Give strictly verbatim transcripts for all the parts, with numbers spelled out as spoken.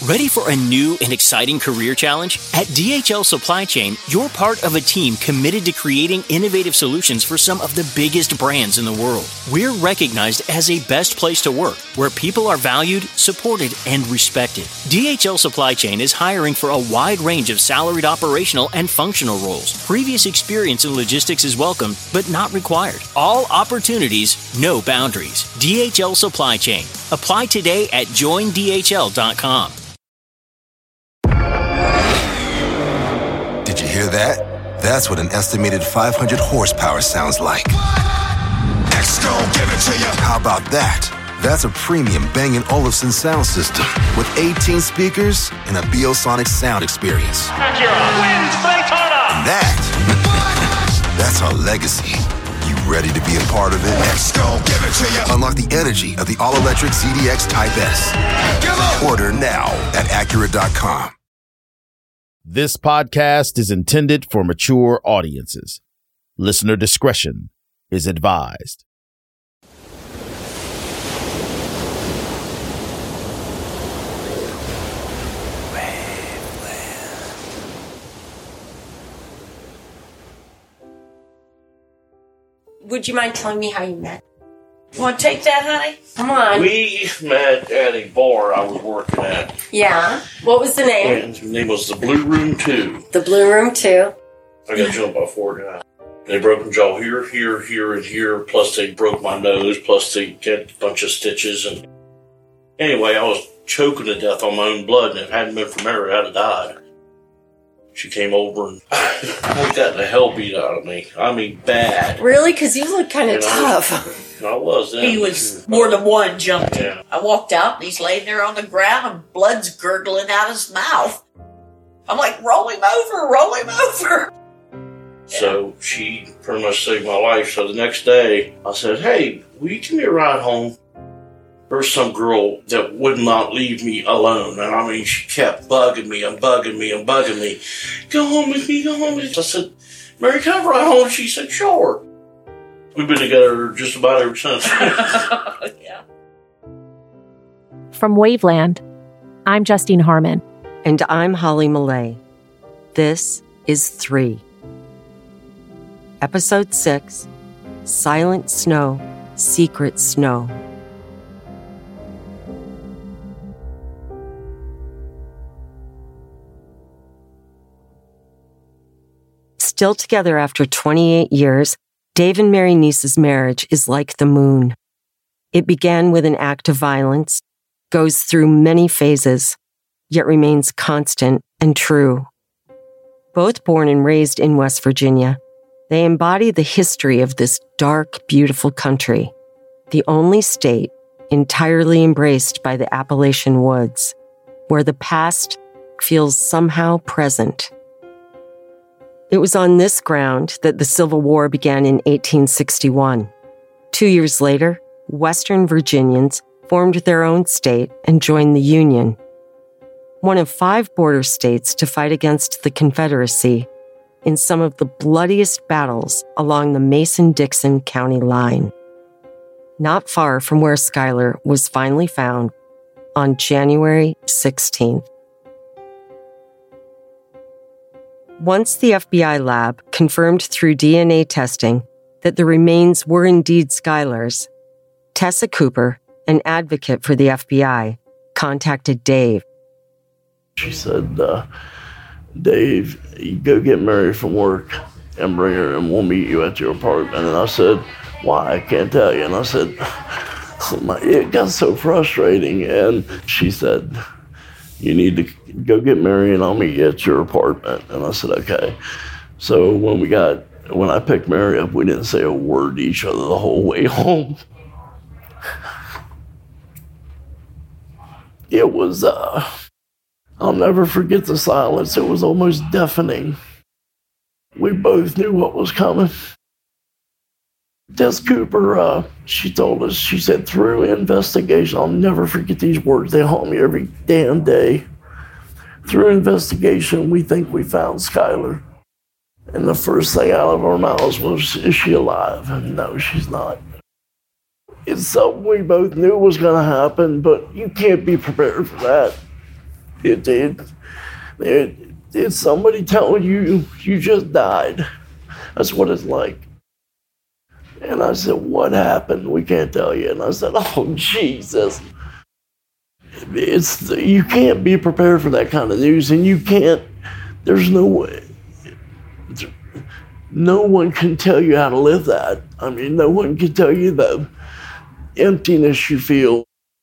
Ready for a new and exciting career challenge? At D H L Supply Chain, you're part of a team committed to creating innovative solutions for some of the biggest brands in the world. We're recognized as a best place to work, where people are valued, supported, and respected. D H L Supply Chain is hiring for a wide range of salaried operational and functional roles. Previous experience in logistics is welcome, but not required. All opportunities, no boundaries. D H L Supply Chain. Apply today at join D H L dot com. Did you hear that? That's what an estimated five hundred horsepower sounds like. X-Go, give it to you. How about that? That's a premium Bang and Olufsen sound system with eighteen speakers and a Biosonic sound experience. Acura wins Daytona. And that, that's our legacy. You ready to be a part of it? X-Go, give it to you. Unlock the energy of the all-electric Z D X Type S. Order now at Acura dot com. This podcast is intended for mature audiences. Listener discretion is advised. Would you mind telling me how you met? You want to take that, honey? Come on. We met at a bar I was working at. Yeah. What was the name? And his name was the Blue Room two. The Blue Room two. I got jumped by four guys. They broke my jaw here, here, here, and here. Plus they broke my nose. Plus they get a bunch of stitches. And anyway, I was choking to death on my own blood. And if it hadn't been for Mary, I'd have died. She came over and I got the hell beat out of me. I mean, bad. Really? Because you look kind of You know? tough. I was then. He was more than one jumped. Yeah. I walked out and he's laying there on the ground and blood's gurgling out his mouth. I'm like, roll him over, roll him over. So she pretty much saved my life. So the next day, I said, hey, will you give me a ride home? There was some girl that would not leave me alone. And I mean, she kept bugging me and bugging me and bugging me. Go home with me, go home with me. I said, Mary, can I ride home? She said, sure. We've been together just about ever since. Yeah. From Waveland, I'm Justine Harmon. And I'm Holly Millay. This is Three. Episode six, Silent Snow, Secret Snow. Still together after twenty-eight years, Dave and Mary Neese's marriage is like the moon. It began with an act of violence, goes through many phases, yet remains constant and true. Both born and raised in West Virginia, they embody the history of this dark, beautiful country, the only state entirely embraced by the Appalachian woods, where the past feels somehow present. It was on this ground that the Civil War began in eighteen sixty-one. Two years later, Western Virginians formed their own state and joined the Union. One of five border states to fight against the Confederacy in some of the bloodiest battles along the Mason-Dixon county line. Not far from where Skylar was finally found on January sixteenth. Once the F B I lab confirmed through D N A testing that the remains were indeed Skylar's, Tessa Cooper, an advocate for the F B I, contacted Dave. She said, uh, Dave, you go get Mary from work and bring her and we'll meet you at your apartment. And I said, why? I can't tell you. And I said, oh my, it got so frustrating. And she said, you need to go get Mary and I'll meet you at your apartment. And I said, okay. So when we got, when I picked Mary up, we didn't say a word to each other the whole way home. It was, uh, I'll never forget the silence. It was almost deafening. We both knew what was coming. Tess Cooper, uh, she told us, she said, through investigation, I'll never forget these words. They haunt me every damn day. Through investigation, we think we found Skylar. And the first thing out of our mouths was, is she alive? And no, she's not. It's something we both knew was going to happen, but you can't be prepared for that. It, it, it, it's somebody telling you you just died. That's what it's like. And I said, what happened? We can't tell you. And I said, oh, Jesus. It's, you can't be prepared for that kind of news, and you can't, there's no way. No one can tell you how to live that. I mean, no one can tell you the emptiness you feel.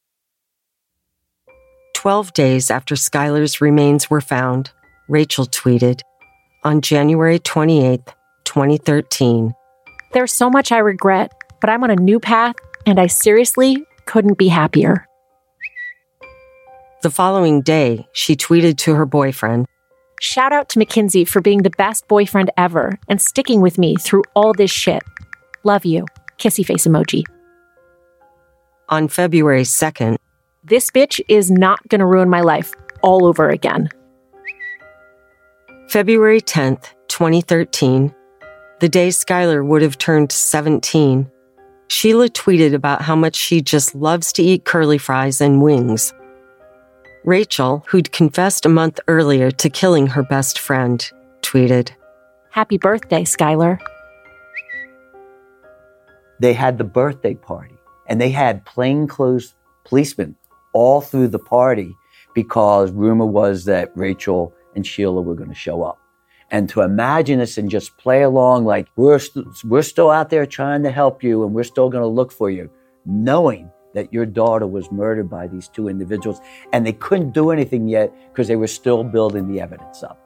Twelve days after Skylar's remains were found, Rachel tweeted, on January twenty-eighth, twenty thirteen, "There's so much I regret, but I'm on a new path, and I seriously couldn't be happier." The following day, she tweeted to her boyfriend, "Shout out to Mackenzie for being the best boyfriend ever and sticking with me through all this shit. Love you." Kissy face emoji. On February second, "This bitch is not gonna ruin my life all over again." February tenth, twenty thirteen, the day Skylar would have turned seventeen, Sheila tweeted about how much she just loves to eat curly fries and wings. Rachel, who'd confessed a month earlier to killing her best friend, tweeted, "Happy birthday, Skylar." They had the birthday party, and they had plainclothes policemen all through the party because rumor was that Rachel and Sheila were going to show up. And to imagine this and just play along like we're, st- we're still out there trying to help you and we're still going to look for you, knowing that your daughter was murdered by these two individuals, and they couldn't do anything yet because they were still building the evidence up.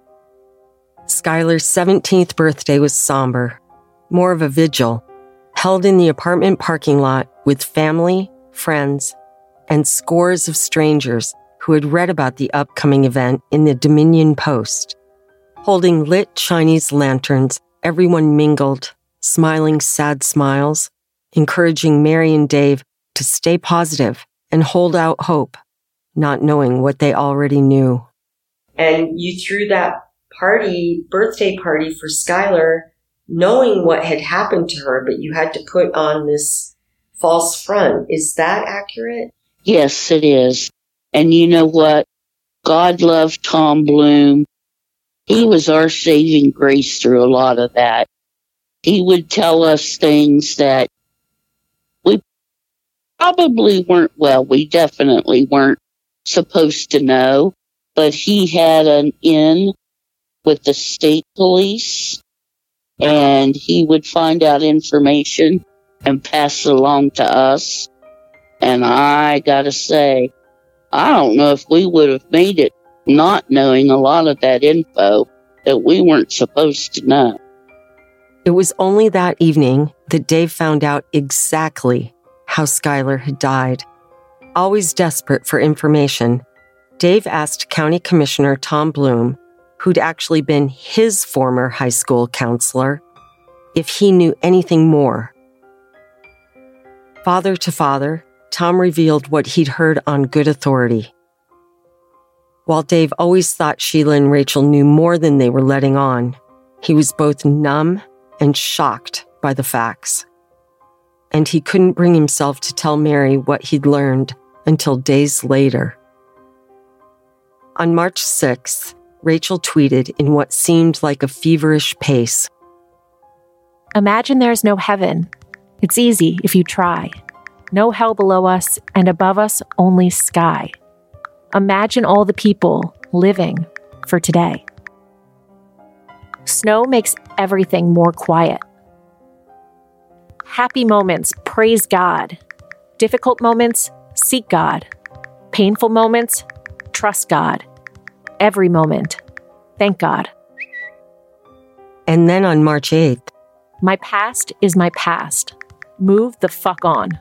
Skylar's seventeenth birthday was somber, more of a vigil, held in the apartment parking lot with family, friends, and scores of strangers who had read about the upcoming event in the Dominion Post. Holding lit Chinese lanterns, everyone mingled, smiling sad smiles, encouraging Mary and Dave to stay positive and hold out hope, not knowing what they already knew. And you threw that party, birthday party for Skylar, knowing what had happened to her, but you had to put on this false front. Is that accurate? Yes, it is. And you know what? God loved Tom Bloom. He was our saving grace through a lot of that. He would tell us things that we probably weren't, well, we definitely weren't supposed to know, but he had an in with the state police, and he would find out information and pass it along to us. And I gotta say, I don't know if we would have made it not knowing a lot of that info that we weren't supposed to know. It was only that evening that Dave found out exactly how Skylar had died. Always desperate for information, Dave asked County Commissioner Tom Bloom, who'd actually been his former high school counselor, if he knew anything more. Father to father, Tom revealed what he'd heard on good authority. While Dave always thought Sheila and Rachel knew more than they were letting on, he was both numb and shocked by the facts. And he couldn't bring himself to tell Mary what he'd learned until days later. On March sixth, Rachel tweeted in what seemed like a feverish pace, "Imagine there's no heaven. It's easy if you try. No hell below us, and above us only sky. Imagine all the people living for today. Snow makes everything more quiet. Happy moments, praise God. Difficult moments, seek God. Painful moments, trust God. Every moment, thank God." And then on March eighth, "My past is my past. Move the fuck on."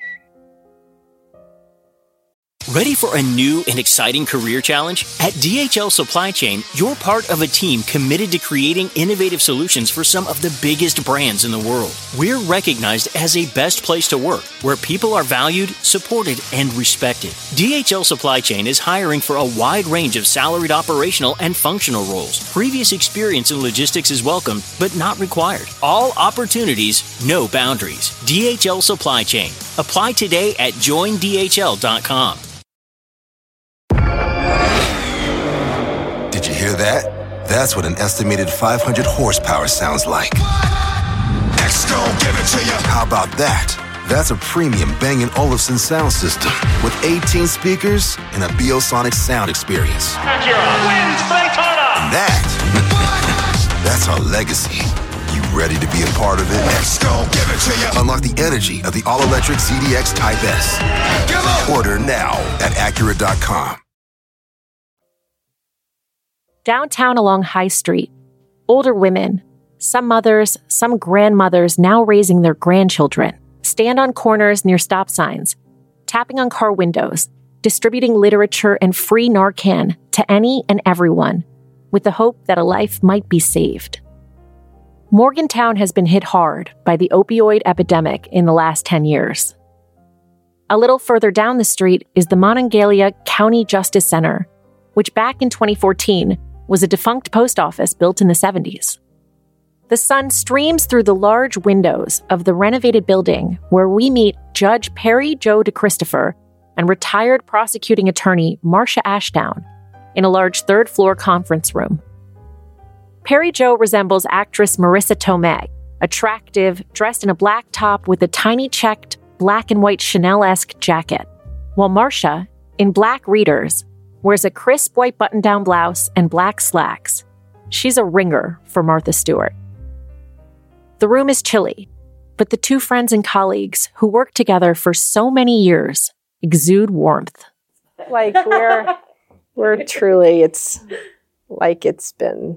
Ready for a new and exciting career challenge? At D H L Supply Chain, you're part of a team committed to creating innovative solutions for some of the biggest brands in the world. We're recognized as a best place to work, where people are valued, supported, and respected. D H L Supply Chain is hiring for a wide range of salaried operational and functional roles. Previous experience in logistics is welcome, but not required. All opportunities, no boundaries. D H L Supply Chain. Apply today at join D H L dot com. that? That's what an estimated five hundred horsepower sounds like. X-Gon, give it to you. How about that? That's a premium Bang and Olufsen sound system with eighteen speakers and a Biosonic sound experience. wins Daytona. And that, that's our legacy. You ready to be a part of it? X-Gon, give it to you. Unlock the energy of the all-electric Z D X Type S. Order now at Acura dot com. Downtown along High Street, older women, some mothers, some grandmothers now raising their grandchildren, stand on corners near stop signs, tapping on car windows, distributing literature and free Narcan to any and everyone, with the hope that a life might be saved. Morgantown has been hit hard by the opioid epidemic in the last ten years. A little further down the street is the Monongalia County Justice Center, which back in twenty fourteen was a defunct post office built in the seventies. The sun streams through the large windows of the renovated building where we meet Judge Perry Jo DeChristopher and retired prosecuting attorney Marsha Ashdown in a large third-floor conference room. Perry Jo resembles actress Marissa Tomei, attractive, dressed in a black top with a tiny checked black and white Chanel-esque jacket, while Marsha, in black readers, wears a crisp white button-down blouse and black slacks. She's a ringer for Martha Stewart. The room is chilly, but the two friends and colleagues who worked together for so many years exude warmth. Like we're, we're truly, it's like it's been,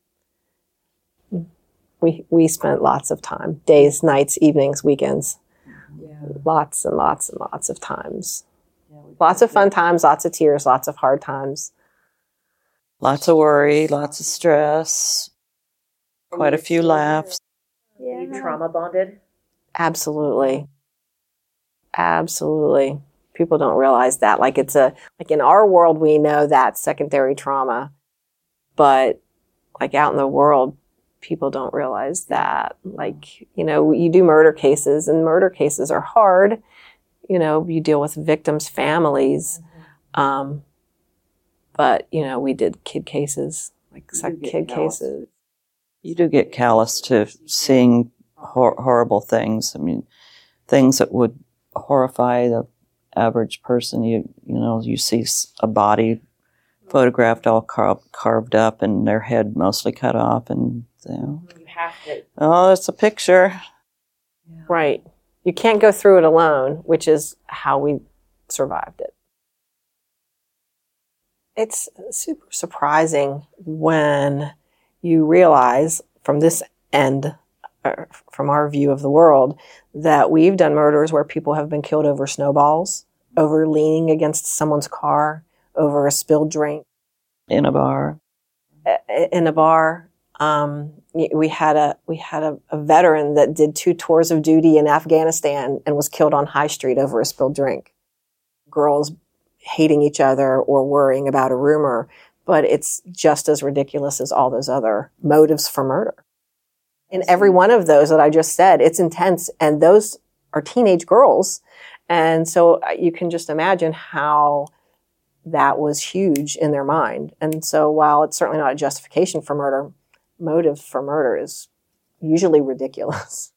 we, we spent lots of time, days, nights, evenings, weekends, yeah. lots and lots and lots of times. Lots of fun times, lots of tears, lots of hard times. Lots of worry, lots of stress, quite a few laughs. Yeah. You trauma bonded? Absolutely. Absolutely. People don't realize that. Like it's a, like in our world, we know that's secondary trauma, but like out in the world, people don't realize that. Like, you know, you do murder cases and murder cases are hard. You know, you deal with victims' families. Mm-hmm. Um, but, you know, we did kid cases, like kid callous. cases. You do get callous to seeing hor- horrible things. I mean, things that would horrify the average person. You you know, you see a body photographed all car- carved up and their head mostly cut off. And, you know, you have to. Oh, it's a picture. Yeah. Right. You can't go through it alone, which is how we survived it. It's super surprising when you realize from this end, uh, from our view of the world, that we've done murders where people have been killed over snowballs, over leaning against someone's car, over a spilled drink. In a bar. In a bar. Um, we had a we had a, a veteran that did two tours of duty in Afghanistan and was killed on High Street over a spilled drink. Girls hating each other or worrying about a rumor, but it's just as ridiculous as all those other motives for murder. In every one of those that I just said, it's intense, and those are teenage girls, and so you can just imagine how that was huge in their mind. And so while it's certainly not a justification for murder, motive for murder is usually ridiculous.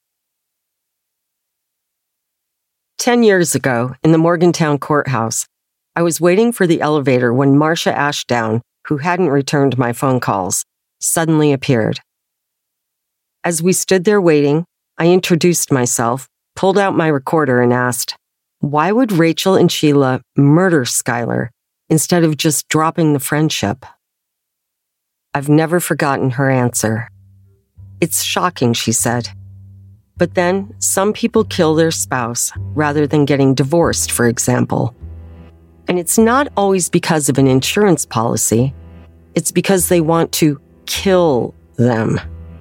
Ten years ago, in the Morgantown courthouse, I was waiting for the elevator when Marsha Ashdown, who hadn't returned my phone calls, suddenly appeared. As we stood there waiting, I introduced myself, pulled out my recorder, and asked, why would Rachel and Sheila murder Skylar instead of just dropping the friendship? I've never forgotten her answer. It's shocking, she said. But then, some people kill their spouse rather than getting divorced, for example. And it's not always because of an insurance policy. It's because they want to kill them.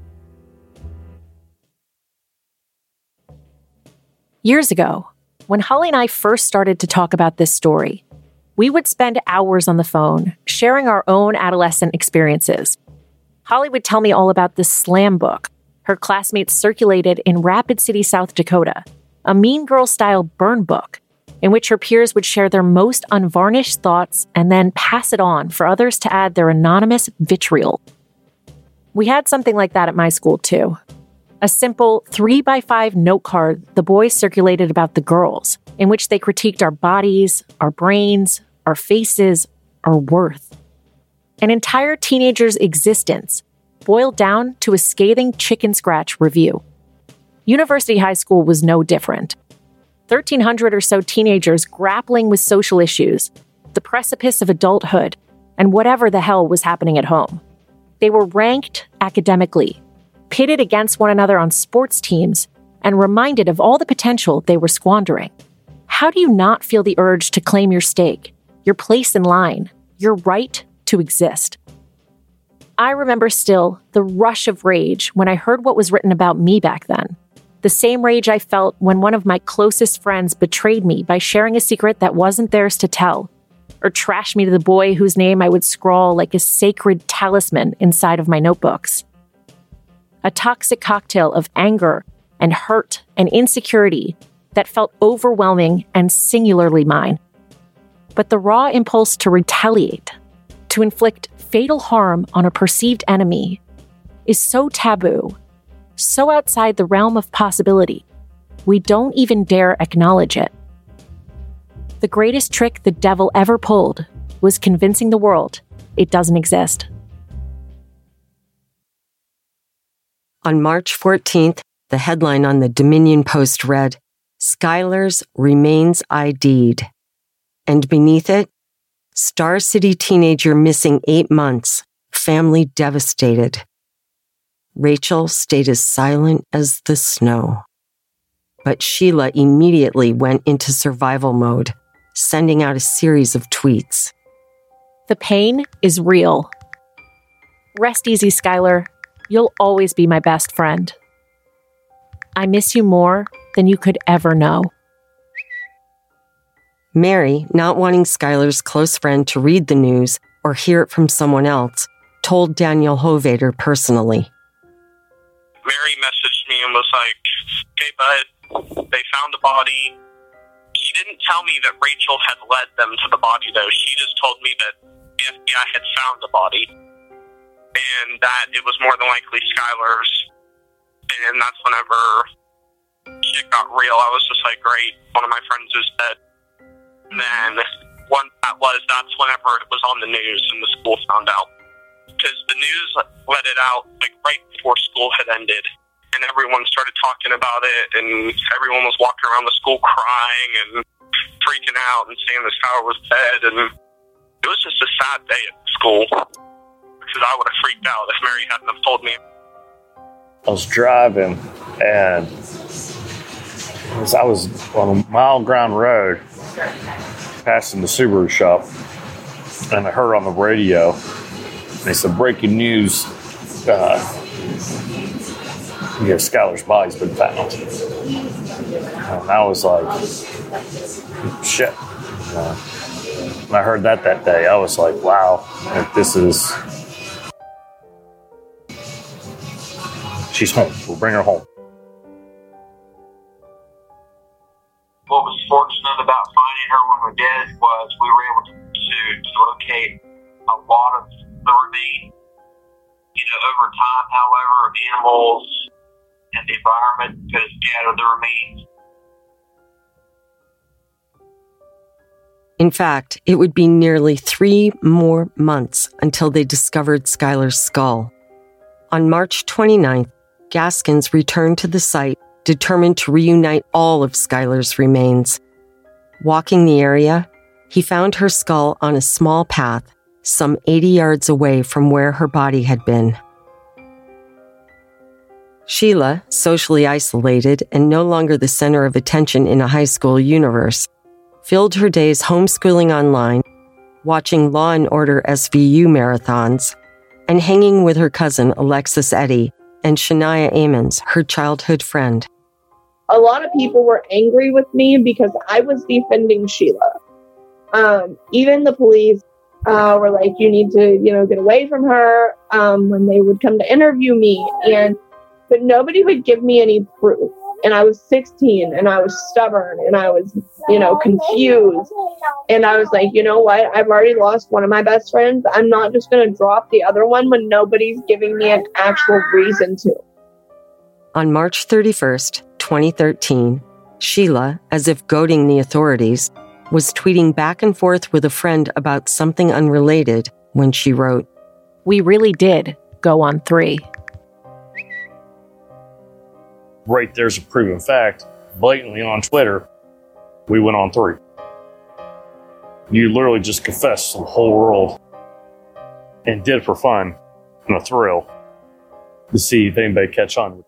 Years ago, when Holly and I first started to talk about this story, we would spend hours on the phone sharing our own adolescent experiences. Holly would tell me all about the Slam book her classmates circulated in Rapid City, South Dakota, a Mean Girl-style burn book in which her peers would share their most unvarnished thoughts and then pass it on for others to add their anonymous vitriol. We had something like that at my school, too. A simple three by five note card the boys circulated about the girls, in which they critiqued our bodies, our brains, our faces, our worth. An entire teenager's existence boiled down to a scathing chicken scratch review. University High School was no different. thirteen hundred or so teenagers grappling with social issues, the precipice of adulthood, and whatever the hell was happening at home. They were ranked academically, pitted against one another on sports teams, and reminded of all the potential they were squandering. How do you not feel the urge to claim your stake, your place in line, your right to exist? I remember still the rush of rage when I heard what was written about me back then. The same rage I felt when one of my closest friends betrayed me by sharing a secret that wasn't theirs to tell, or trashed me to the boy whose name I would scrawl like a sacred talisman inside of my notebooks. A toxic cocktail of anger and hurt and insecurity that felt overwhelming and singularly mine. But the raw impulse to retaliate, to inflict fatal harm on a perceived enemy, is so taboo, so outside the realm of possibility, we don't even dare acknowledge it. The greatest trick the devil ever pulled was convincing the world it doesn't exist. On March fourteenth, the headline on the Dominion Post read, "Skylar's remains I D'd." And beneath it, Star City teenager missing eight months, family devastated. Rachel stayed as silent as the snow. But Sheila immediately went into survival mode, sending out a series of tweets. The pain is real. Rest easy, Skylar. You'll always be my best friend. I miss you more than you could ever know. Mary, not wanting Skylar's close friend to read the news or hear it from someone else, told Daniel Hovader personally. Mary messaged me and was like, "Hey, bud, they found a body." She didn't tell me that Rachel had led them to the body, though. She just told me that the F B I had found the body and that it was more than likely Skylar's. And that's whenever shit got real. I was just like, great, one of my friends is dead. And then once that was, that's whenever it was on the news and the school found out. Because the news let it out like right before school had ended. And everyone started talking about it, and everyone was walking around the school crying and freaking out and saying the Skylar was dead. And it was just a sad day at school. Because I would have freaked out if Mary hadn't have told me. I was driving, and I was on a mile ground road, passing the Subaru shop, and I heard on the radio, they said, breaking news, uh, yeah, Skylar's body's been found. And I was like, shit. Uh, when I heard that that day, I was like, wow, if this is... She's home. We'll bring her home. What was fortunate about finding her when we did was we were able to, to, to locate a lot of the remains. You know, over time, however, animals and the environment could have scattered the remains. In fact, it would be nearly three more months until they discovered Skylar's skull. On March twenty-ninth, Gaskins returned to the site, determined to reunite all of Skylar's remains. Walking the area, he found her skull on a small path, some eighty yards away from where her body had been. Sheila, socially isolated and no longer the center of attention in a high school universe, filled her days homeschooling online, watching Law and Order S V U marathons, and hanging with her cousin Alexis Eddy and Shania Amons, her childhood friend. A lot of people were angry with me because I was defending Sheila. Um, even the police uh, were like, you need to, you know, get away from her um, when they would come to interview me. And but nobody would give me any proof. And I was sixteen and I was stubborn and I was, you know, confused. And I was like, you know what? I've already lost one of my best friends. I'm not just going to drop the other one when nobody's giving me an actual reason to. On March thirty-first, twenty thirteen, Sheila, as if goading the authorities, was tweeting back and forth with a friend about something unrelated when she wrote, "We really did go on three." Right there's a proven fact, blatantly on Twitter, we went on three. You literally just confessed to the whole world and did it for fun and a thrill to see if anybody catch on.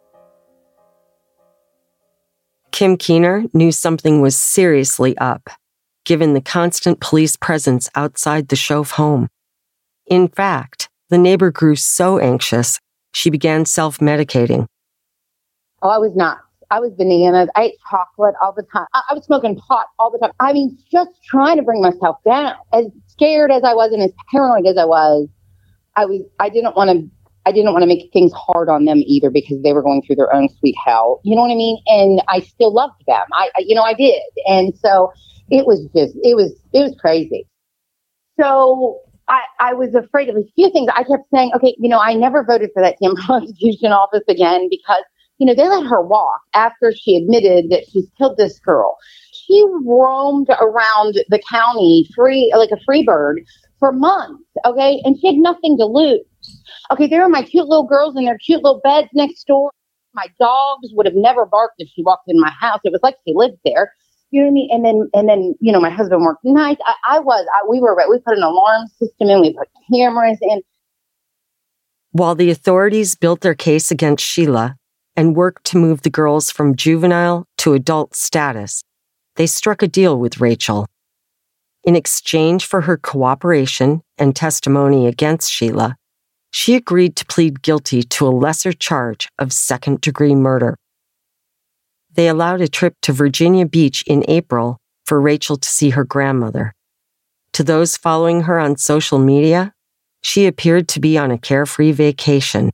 Kim Keener knew something was seriously up, given the constant police presence outside the Shove home. In fact, the neighbor grew so anxious, she began self-medicating. Oh, I was nuts. I was bananas. I ate chocolate all the time. I, I was smoking pot all the time. I mean, just trying to bring myself down. As scared as I was and as paranoid as I was, I was. I didn't want to. I didn't want to make things hard on them either because they were going through their own sweet hell. You know what I mean? And I still loved them. I, I you know, I did. And so it was just. It was. It was crazy. So I, I was afraid of a few things. I kept saying, okay, you know, I never voted for that damn prosecution office again because. You know, they let her walk after she admitted that she's killed this girl. She roamed around the county free, like a free bird for months, okay? And she had nothing to lose. Okay, there were my cute little girls in their cute little beds next door. My dogs would have never barked if she walked in my house. It was like she lived there. You know what I mean? And then, and then, you know, my husband worked nights. I, I was, I, we were, we put an alarm system in, we put cameras in. While the authorities built their case against Sheila, and worked to move the girls from juvenile to adult status, they struck a deal with Rachel. In exchange for her cooperation and testimony against Sheila, she agreed to plead guilty to a lesser charge of second-degree murder. They allowed a trip to Virginia Beach in April for Rachel to see her grandmother. To those following her on social media, she appeared to be on a carefree vacation.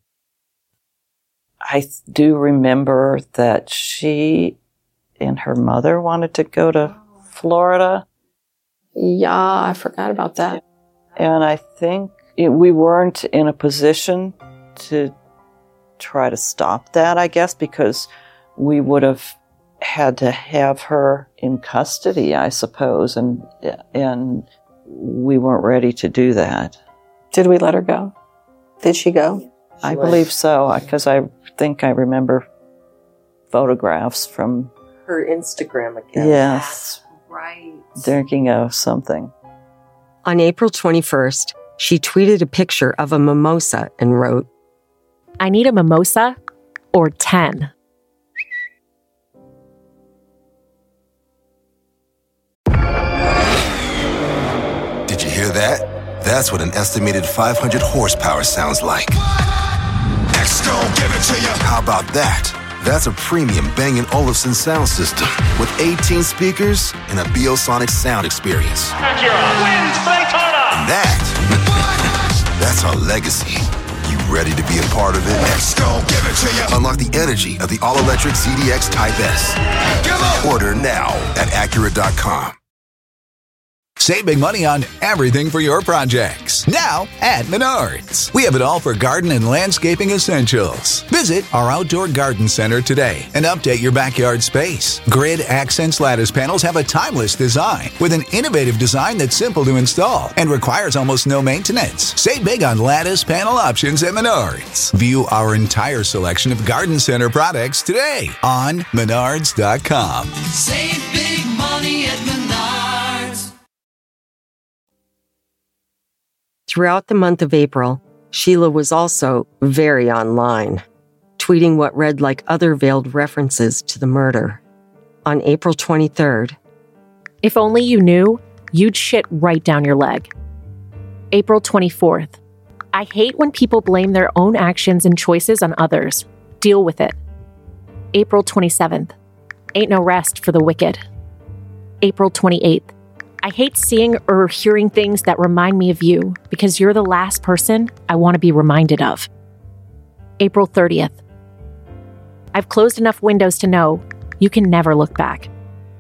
I do remember that she and her mother wanted to go to Florida. Yeah, I forgot about that. And I think it, we weren't in a position to try to stop that, I guess, because we would have had to have her in custody, I suppose, and and we weren't ready to do that. Did we let her go? Did she go? I believe so, because I think I remember photographs from her Instagram account. Yes. Right. Thinking of something. On April twenty-first, she tweeted a picture of a mimosa and wrote, "I need a mimosa or ten. Did you hear that? That's what an estimated five hundred horsepower sounds like. Gon' give it to you. How about that? That's a premium Bang and Olufsen sound system with eighteen speakers and a Biosonic sound experience. Acura wins Daytona. And that, that's our legacy. You ready to be a part of it? X gon' give it to you. Unlock the energy of the all-electric C D X Type S. Order now at Acura dot com. Save big money on everything for your projects. Now at Menards. We have it all for garden and landscaping essentials. Visit our outdoor garden center today and update your backyard space. Grid Accents lattice panels have a timeless design with an innovative design that's simple to install and requires almost no maintenance. Save big on lattice panel options at Menards. View our entire selection of garden center products today on Menards dot com. Save big money at Menards. Throughout the month of April, Sheila was also very online, tweeting what read like other veiled references to the murder. On April twenty-third, "If only you knew, you'd shit right down your leg." April twenty-fourth, "I hate when people blame their own actions and choices on others. Deal with it." April twenty-seventh, "Ain't no rest for the wicked." April twenty-eighth, "I hate seeing or hearing things that remind me of you because you're the last person I want to be reminded of." April thirtieth, "I've closed enough windows to know you can never look back.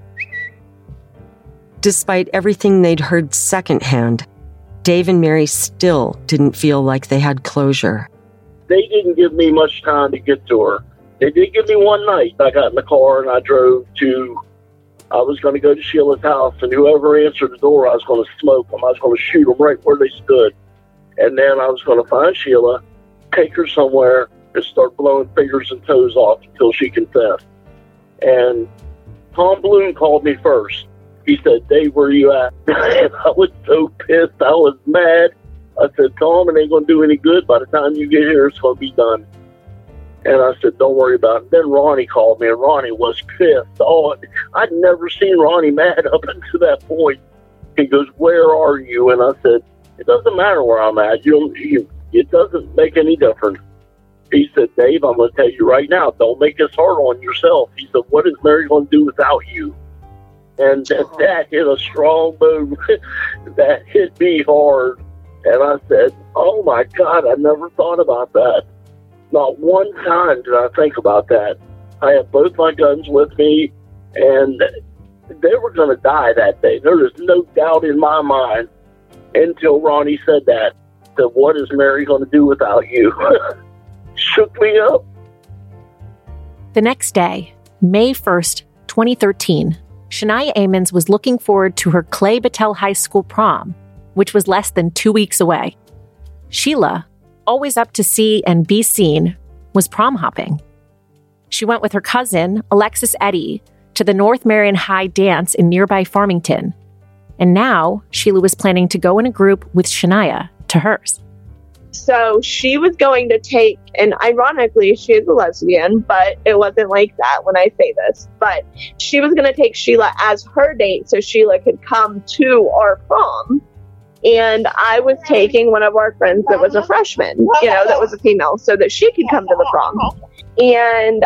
Despite everything they'd heard secondhand, Dave and Mary still didn't feel like they had closure. They didn't give me much time to get to her. They did give me one night. I got in the car and I drove to, I was going to go to Sheila's house, and whoever answered the door, I was going to smoke them. I was going to shoot them right where they stood. And then I was going to find Sheila, take her somewhere, and start blowing fingers and toes off until she confessed. And Tom Bloom called me first. He said, "Dave, where you at?" And I was so pissed. I was mad. I said, "Tom, it ain't going to do any good. By the time you get here, it's going to be done." And I said, "Don't worry about it." Then Ronnie called me, and Ronnie was pissed. Oh, I'd never seen Ronnie mad up until that point. He goes, "Where are you?" And I said, "It doesn't matter where I'm at. You, you, it doesn't make any difference." He said, "Dave, I'm going to tell you right now, don't make this hard on yourself." He said, "What is Mary going to do without you?" And that, that hit a strong move. That hit me hard. And I said, "Oh, my God, I never thought about that. Not one time did I think about that." I had both my guns with me, and they were going to die that day. There was no doubt in my mind until Ronnie said that. Said, "What is Mary going to do without you?" Shook me up. The next day, May first, twenty thirteen, Shania Amons was looking forward to her Clay Battelle High School prom, which was less than two weeks away. Sheila, always up to see and be seen, was prom hopping. She went with her cousin, Alexis Eddy, to the North Marion High dance in nearby Farmington. And now, Sheila was planning to go in a group with Shania to hers. So she was going to take, and ironically, she is a lesbian, but it wasn't like that when I say this. But she was going to take Sheila as her date so Sheila could come to our prom. And I was taking one of our friends that was a freshman, you know, that was a female, so that she could come to the prom. And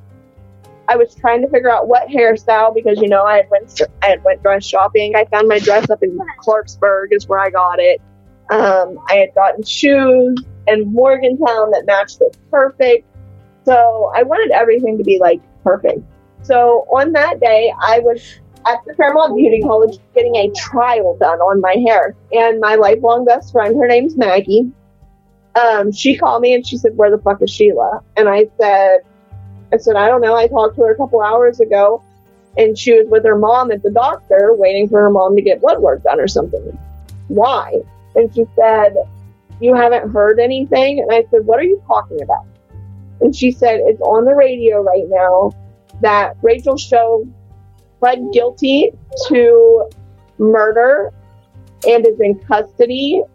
I was trying to figure out what hairstyle, because, you know, I had went, I had went dress shopping. I found my dress up in Clarksburg is where I got it. Um, I had gotten shoes in Morgantown that matched it perfect. So I wanted everything to be like perfect. So on that day, I was at the Fairmont Beauty College getting a trial done on my hair. And my lifelong best friend, her name's Maggie, um, she called me and she said, "Where the fuck is Sheila?" And I said, I said, "I don't know. I talked to her a couple hours ago, and she was with her mom at the doctor waiting for her mom to get blood work done or something." "Why?" And she said, "You haven't heard anything?" And I said, "What are you talking about?" And she said, "It's on the radio right now that Rachel Shove pled guilty to murder and is in custody."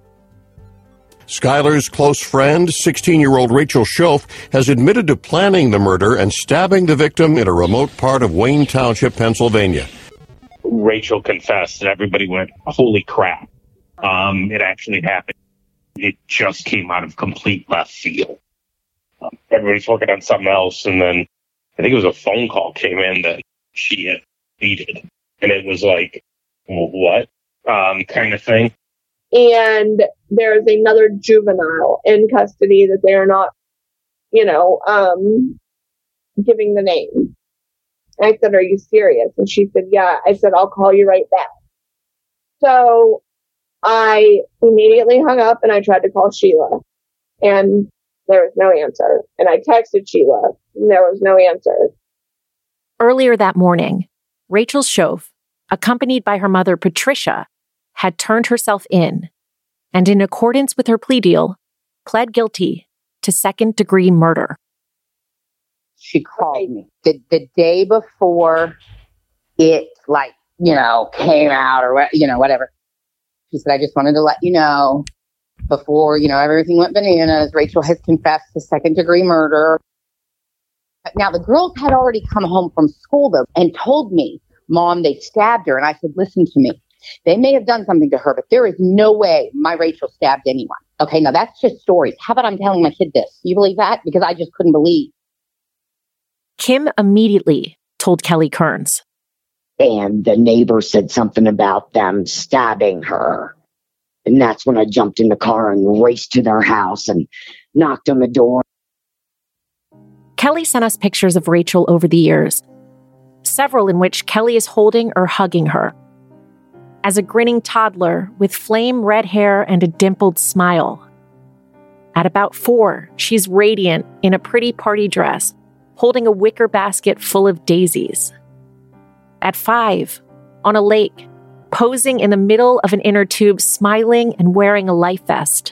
Skylar's close friend, sixteen-year-old Rachel Shove, has admitted to planning the murder and stabbing the victim in a remote part of Wayne Township, Pennsylvania. Rachel confessed, and everybody went, "Holy crap. Um, it actually happened." It just came out of complete left field. Um, everybody's working on something else, and then I think it was a phone call came in that she had deleted, and it was like, well, what um, kind of thing. And there's another juvenile in custody that they're not, you know, um, giving the name. And I said, "Are you serious?" And she said, "Yeah." I said, "I'll call you right back." So I immediately hung up and I tried to call Sheila, and there was no answer. And I texted Sheila, and there was no answer. Earlier that morning, Rachel Shove, accompanied by her mother Patricia, had turned herself in, and in accordance with her plea deal, pled guilty to second-degree murder. She called me the, the day before it, like, you know, came out or, you know, whatever. She said, "I just wanted to let you know before, you know, everything went bananas. Rachel has confessed to second degree murder." Now, the girls had already come home from school, though, and told me, "Mom, they stabbed her." And I said, "Listen to me. They may have done something to her, but there is no way my Rachel stabbed anyone." Okay, now that's just stories. How about I'm telling my kid this? You believe that? Because I just couldn't believe. Kim immediately told Kelly Kearns. And the neighbor said something about them stabbing her. And that's when I jumped in the car and raced to their house and knocked on the door. Kelly sent us pictures of Rachel over the years. several in which Kelly is holding or hugging her. As a grinning toddler with flame red hair and a dimpled smile. At about four, she's radiant in a pretty party dress, holding a wicker basket full of daisies. At five, on a lake, posing in the middle of an inner tube, smiling and wearing a life vest.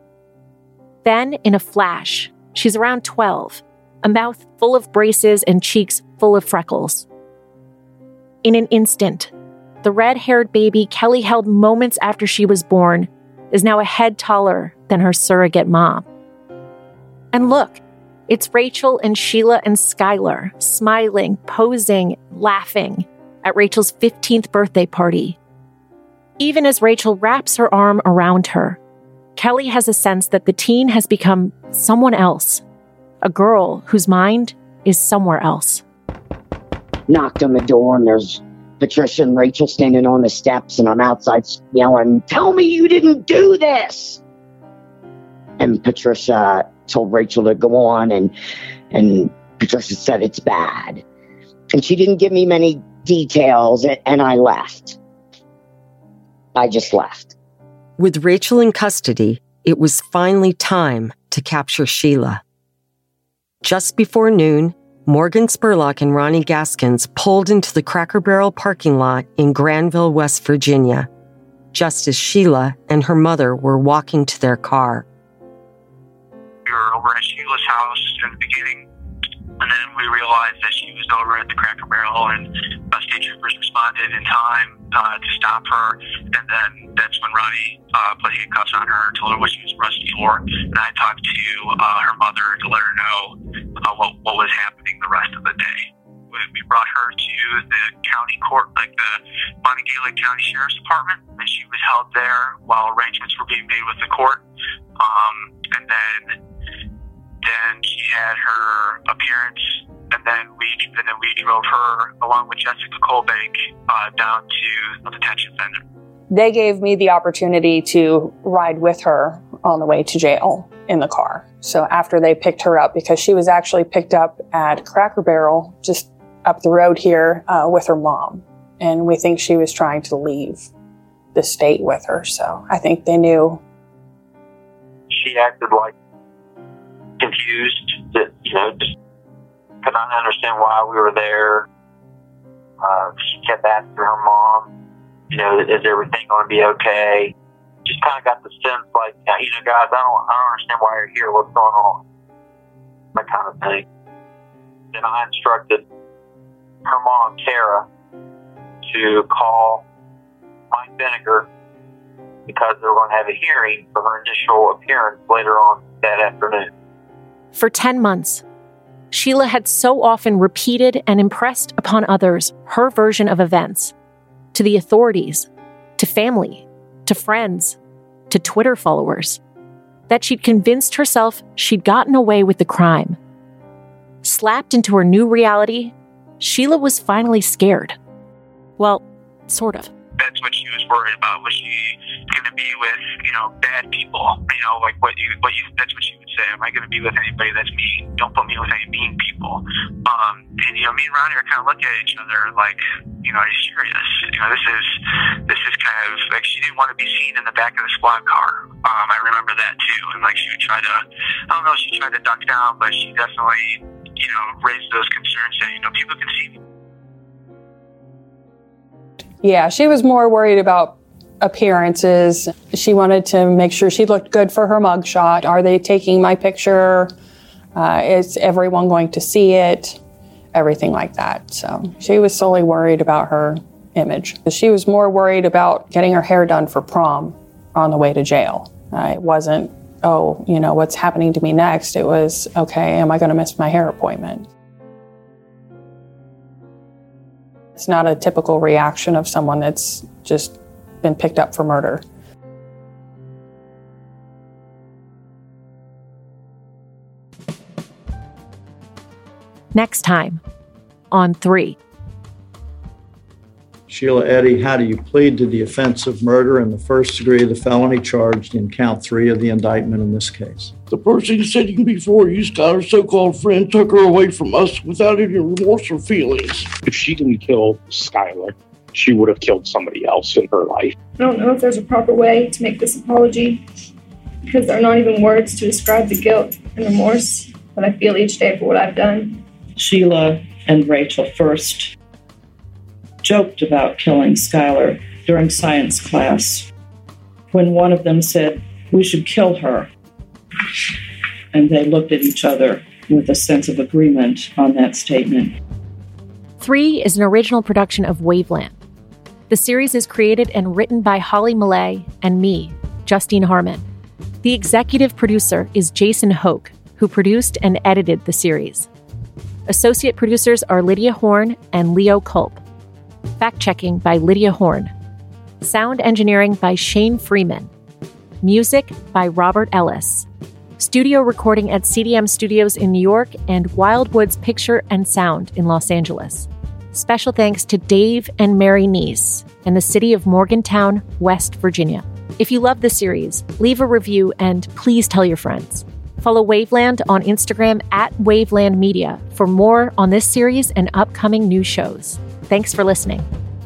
Then, in a flash, she's around twelve, a mouth full of braces and cheeks full of freckles. In an instant, the red-haired baby Kelly held moments after she was born is now a head taller than her surrogate mom. And look, it's Rachel and Sheila and Skylar smiling, posing, laughing at Rachel's fifteenth birthday party. Even as Rachel wraps her arm around her, Kelly has a sense that the teen has become someone else, a girl whose mind is somewhere else. Knocked on the door and there's Patricia and Rachel standing on the steps, and I'm outside yelling, "Tell me you didn't do this!" And Patricia told Rachel to go on, and and Patricia said it's bad. And she didn't give me many details, and I left. I just left. With Rachel in custody, it was finally time to capture Sheila. Just before noon, Morgan Spurlock and Ronnie Gaskins pulled into the Cracker Barrel parking lot in Granville, West Virginia, just as Sheila and her mother were walking to their car. We were over at Sheila's house in the beginning, and then we realized that she was over at the Cracker Barrel, and uh, state troopers responded in time uh, to stop her, and then that's when Ronnie uh, put handcuffs on her, told her what she was arrested for, and I talked to uh, her mother to let her know uh, what, what was happening the rest of the day. We brought her to the county court, like the Montague County Sheriff's Department, and she was held there while arrangements were being made with the court, um, and then Then she had her appearance, and then we and then we drove her along with Jessica Colbank uh, down to the detention center. They gave me the opportunity to ride with her on the way to jail in the car. So after they picked her up, because she was actually picked up at Cracker Barrel just up the road here uh, with her mom, and we think she was trying to leave the state with her. So I think they knew. She acted like confused, that, you know, just could not understand why we were there. Uh, she kept asking her mom, you know, is everything going to be okay? Just kind of got the sense like, you know, guys, I don't, I don't understand why you're here. What's going on? That kind of thing. Then I instructed her mom, Tara, to call Mike Vinegar because they were going to have a hearing for her initial appearance later on that afternoon. For ten months, Sheila had so often repeated and impressed upon others her version of events, to the authorities, to family, to friends, to Twitter followers, that she'd convinced herself she'd gotten away with the crime. Slapped into her new reality, Sheila was finally scared. Well, sort of. That's what she was worried about. Was she going to be with, you know, bad people? You know, like what you, what you, that's what she would say. Am I going to be with anybody that's mean? Don't put me with any mean people. Um, and, you know, me and Ronnie are kind of looking at each other like, you know, are you serious? You know, this is, this is kind of, like, she didn't want to be seen in the back of the squad car. Um, I remember that too. And, like, she would try to, I don't know if she tried to duck down, but she definitely, you know, raised those concerns that, you know, people can see me. Yeah, she was more worried about appearances. She wanted to make sure she looked good for her mugshot. Are they taking my picture? Uh, is everyone going to see it? Everything like that. So she was solely worried about her image. She was more worried about getting her hair done for prom on the way to jail. Uh, it wasn't, oh, you know, what's happening to me next? It was, okay, am I going to miss my hair appointment? It's not a typical reaction of someone that's just been picked up for murder. Next time on three. Sheila Eddy, how do you plead to the offense of murder in the first degree of the felony charged in count three of the indictment in this case? The person sitting before you, Skylar's so-called friend, took her away from us without any remorse or feelings. If she didn't kill Skylar, she would have killed somebody else in her life. I don't know if there's a proper way to make this apology because there are not even words to describe the guilt and remorse that I feel each day for what I've done. Sheila and Rachel first joked about killing Skylar during science class when one of them said, "We should kill her." And they looked at each other with a sense of agreement on that statement. Three is an original production of Waveland. The series is created and written by Holly Millay and me, Justine Harmon. The executive producer is Jason Hoke, who produced and edited the series. Associate producers are Lydia Horn and Leo Culp. Fact-checking by Lydia Horn. Sound engineering by Shane Freeman. Music by Robert Ellis. Studio recording at C D M Studios in New York and Wildwoods Picture and Sound in Los Angeles. Special thanks to Dave and Mary Neese and the city of Morgantown, West Virginia. If you love the series, leave a review and please tell your friends. Follow Waveland on Instagram at Waveland Media for more on this series and upcoming new shows. Thanks for listening.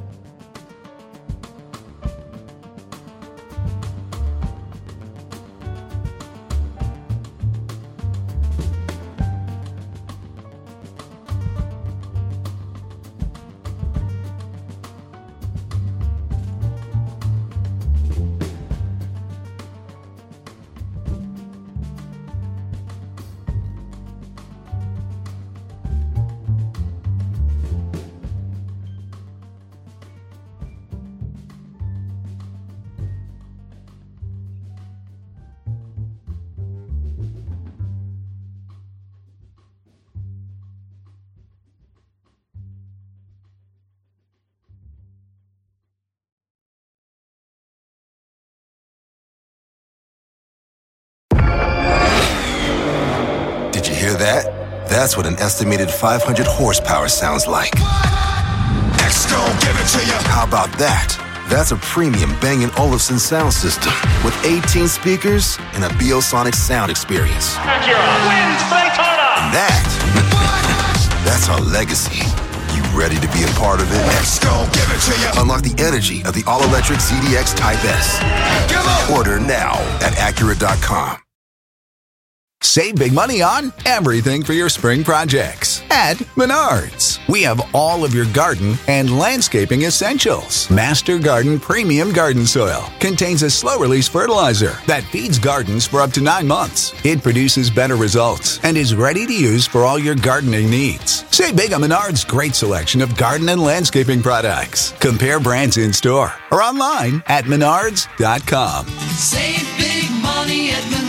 Hear that? That's what an estimated five hundred horsepower sounds like. X-Gon, give it to you. How about that? That's a premium Bang and Olufsen sound system with eighteen speakers and a Biosonic sound experience. Acura wins Daytona. And that, that's our legacy. You ready to be a part of it? X-Gon, give it to you. Unlock the energy of the all-electric Z D X Type S. Order now at Acura dot com. Save big money on everything for your spring projects at Menards. We have all of your garden and landscaping essentials. Master Garden Premium Garden Soil contains a slow-release fertilizer that feeds gardens for up to nine months. It produces better results and is ready to use for all your gardening needs. Save big on Menards' great selection of garden and landscaping products. Compare brands in store or online at Menards dot com. Save big money at Menards.